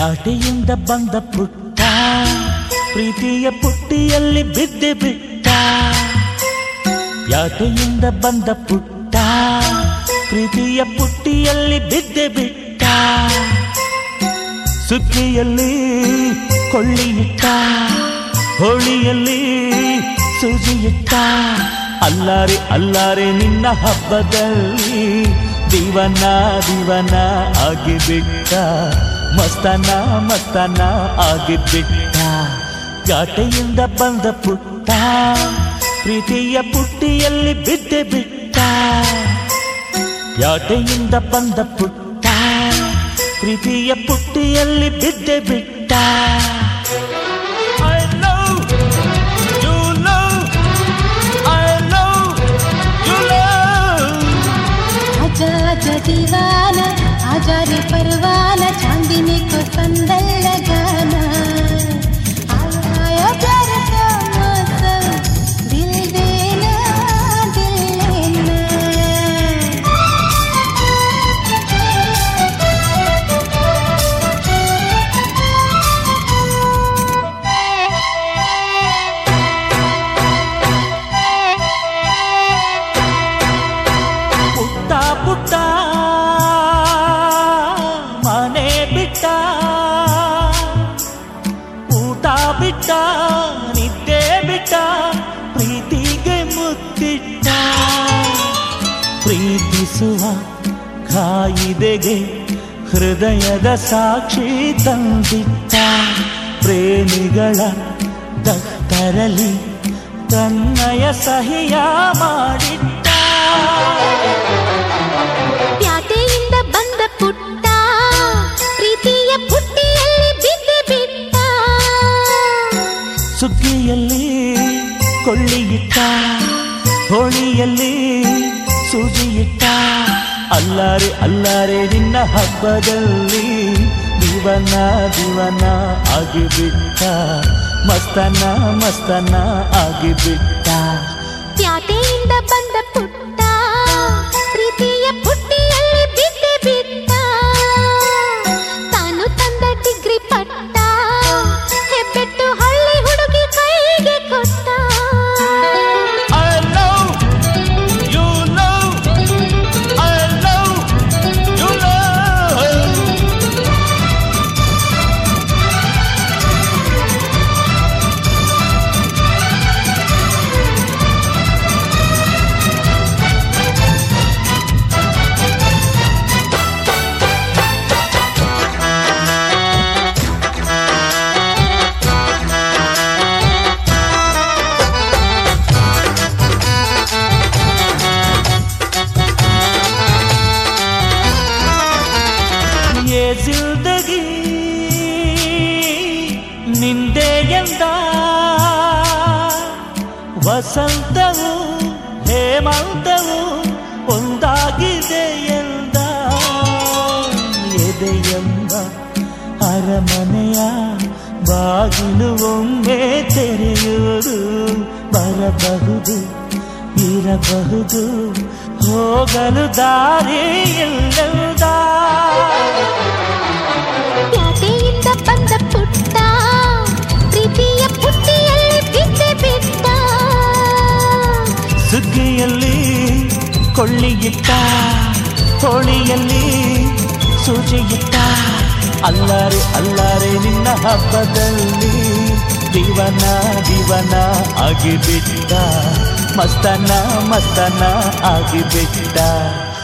ಪ್ಯಾಟೆಯಿಂದ ಬಂದ ಪುಟ್ಟ ಪ್ರೀತಿಯ ಪುಟ್ಟಿಯಲ್ಲಿ ಬಿದ್ದೆ ಬಿಟ್ಟ. ಪ್ಯಾಟೆಯಿಂದ ಬಂದ ಪುಟ್ಟ ಪ್ರೀತಿಯ ಪುಟ್ಟಿಯಲ್ಲಿ ಬಿದ್ದೆ ಬಿಟ್ಟ. ಸುಗ್ಗಿಯಲ್ಲಿ ಕೊಳ್ಳಿಯಿಟ್ಟ, ಹೋಳಿಯಲ್ಲಿ ಸೂಜಿಯಿಟ್ಟ. ಅಲ್ಲಾರೆ ಅಲ್ಲಾರೆ ನಿನ್ನ ಹಬ್ಬದಲ್ಲಿ ದಿವನ ದಿವನ ಆಗಿಬಿಟ್ಟ. ಮಸ್ತನ ಮಸ್ತನ ಆಗಿಬಿಟ್ಟ. ಪ್ಯಾಟೆಯಿಂದ ಬಂದ ಪುಟ್ಟ ಪ್ರೀತಿಯ ಪುಟ್ಟಿಯಲ್ಲಿ ಬಿದ್ದೆ ಬಿಟ್ಟ. ಪ್ಯಾಟೆಯಿಂದ ಬಂದ ಪುಟ್ಟ ಪ್ರೀತಿಯ ಪುಟ್ಟಿಯಲ್ಲಿ ಬಿದ್ದೆ ಬಿಟ್ಟ. दीवाना आजा रे परवाना चांदनी को संदल लगाना. आया प्यार का मौसम दिल देना दिल लेना. ಪುಟ್ಟ ಪುಟ್ಟ ಮನೆ ಬಿಟ್ಟ, ಊಟ ಬಿಟ್ಟ, ನಿದ್ದೆ ಬಿಟ್ಟ, ಪ್ರೀತಿಗೆ ಮುತ್ತಿಟ್ಟ. ಪ್ರೀತಿಸುವ ಕಾಯಿದೆಗೆ ಹೃದಯದ ಸಾಕ್ಷಿ ತಂದಿಟ್ಟ. ಪ್ರೇಮಿಗಳ ದಫ್ತರಲ್ಲಿ ತನ್ನಯ ಸಹಿಯ ಮಾಡಿಟ್ಟ. ಪ್ಯಾಟೆಯಿಂದ ಬಂದ ಪುಟ್ಟ ಪ್ರೀತಿಯ ಪುಟ್ಟಿಯಲ್ಲಿ ಬಿದ್ದೆ ಬಿಟ್ಟ. ಸುಗ್ಗಿಯಲ್ಲಿ ಕೊಳ್ಳಿಯಿಟ್ಟ, ಹೋಳಿಯಲ್ಲಿ ಸೂಜಿಯಿಟ್ಟ. ಅಲ್ಲಾರೆ ಅಲ್ಲಾರೆ ನಿನ್ನ ಹಬ್ಬದಲ್ಲಿ ದಿವನ ದಿವನ ಆಗಿಬಿಟ್ಟ. ಮಸ್ತನ ಮಸ್ತನ ಆಗಿಬಿಟ್ಟ. ಪ್ಯಾಟೆಯಿಂದ ಬಂದ ಪುಟ್ಟ ಪ್ರೀತಿಯ ಪುಟ್ಟಿಯಲ್ಲಿ ಬಿದ್ದೆ ಬಿಟ್ಟ. ತಾನು ತಂದ ಡಿಗ್ರಿ ಪಟ್ಟ ಹೆಬ್ಬೆಟ್ಟು ಹಳ್ಳಿ ಹುಡುಗಿ ಕೈಗೆ ಕೊಟ್ಟ. ಜಿಂದಗಿ ನಿಂದೆ ಎಂದ, ವಸಂತವು ಹೇಮಂತವು ಒಂದಾಗಿದೆ ಎಂದ. ಎದೆಯೆಂಬ ಅರಮನೆಯ ಬಾಗಿಲು ಒಮ್ಮೆ ತೆರೆಯುವುದು. ಬರಬಹುದು ಇರಬಹುದು ಹೋಗಲು ದಾರಿ ಇಲ್ಲದ. ಪ್ಯಾಟೆಯಿಂದ ಬಂದ ಪುಟ್ಟ ಪ್ರೀತಿಯ ಪುಟ್ಟಿಯಲ್ಲಿ ಬಿದ್ದೆ ಬಿಟ್ಟ. ಸುಗ್ಗಿಯಲ್ಲಿ ಕೊಳ್ಳಿಯಿಟ್ಟ, ಹೋಳಿಯಲ್ಲಿ ಸೂಜಿಯಿಟ್ಟ. ಅಲ್ಲಾರೆ ಅಲ್ಲಾರೆ ನಿನ್ನ ಹಬ್ಬದಲ್ಲಿ ದಿವನ ದಿವನ ಆಗಿಬಿಟ್ಟ. ಮಸ್ತನ ಮಸ್ತನ ಆಗಿಬಿಟ್ಟ.